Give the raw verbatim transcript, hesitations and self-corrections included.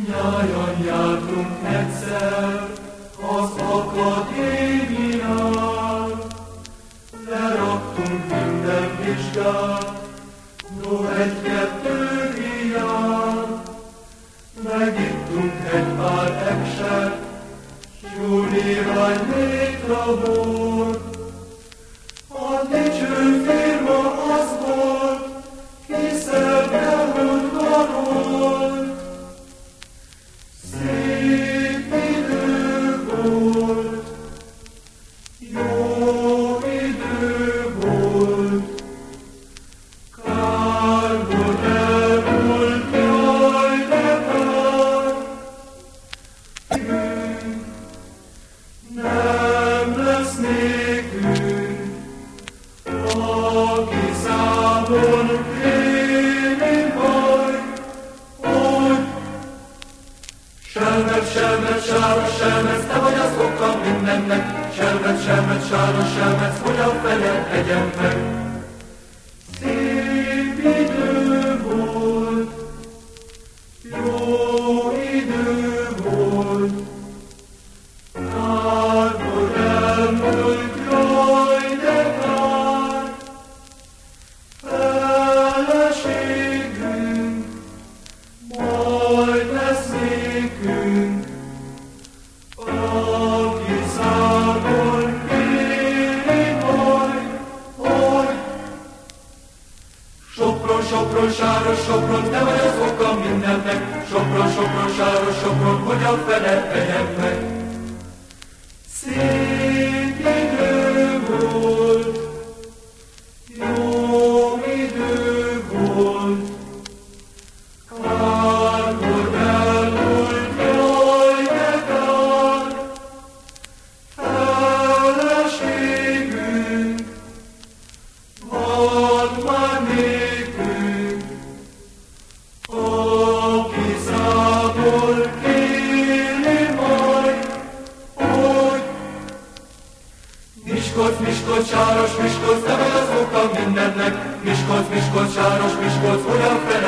Nyáron jártunk egyszer az akadémián, leraktunk minden vizsgát, no egy-kettő hiány. Megittunk egy pár ekset, s jó néhány létra volt. A dicső firma az volt, ki szerte úgy karolt. Szép idő volt, jó idő volt, kár, hogy elmúlt, jaj, de kár. Nem lesz nékünk, aki számon kéri majd, hogy selmet, selmet, sáros selmet, te vagy az oka mindennek, selmet, selmet, sáros selmet, hogyan felejtegyem meg. Szép idő volt, jó idő volt, kár, hogy elmúlt, jaj, de kár. Feleségünk majd lesz nékünk, aki számon kéri majd, hogy Sopron, Sopron, sáros Sopron, te vagy az oka mindennek, Sopron, Sopron, sáros Sopron, hogyan felejtegyem meg. Szép idő volt, jó idő volt, kár, hogy elmúlt, jaj, de kár. Feleségünk van már nékünk, aki számol kéri majd, hogy Miskolc, Miskolc, sáros Miskolc, te vagy az oka mindennek, Miskolc, Miskolc, sáros Miskolc, hogyan fel